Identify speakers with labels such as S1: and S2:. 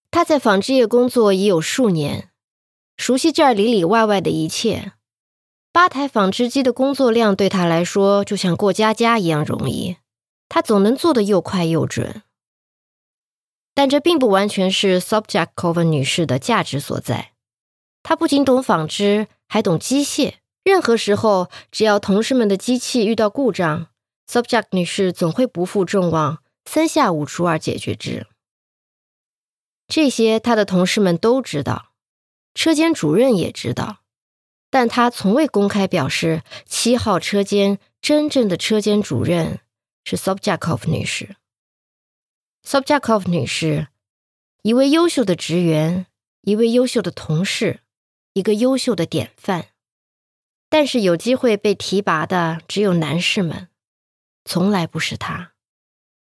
S1: 他在纺织业工作已有数年，熟悉这儿里里外外的一切。8台纺织机的工作量对他来说就像过家家一样容易，他总能做得又快又准。但这并不完全是 Sobchakova 女士的价值所在。她不仅懂纺织，还懂机械。任何时候，只要同事们的机器遇到故障， Sobchak 女士总会不负众望，3下5除2解决之。这些她的同事们都知道，车间主任也知道，但她从未公开表示7号车间真正的车间主任是 Sobchakov 女士。Sobchakov 女士，一位优秀的职员，一位优秀的同事，一个优秀的典范。但是有机会被提拔的只有男士们，从来不是她。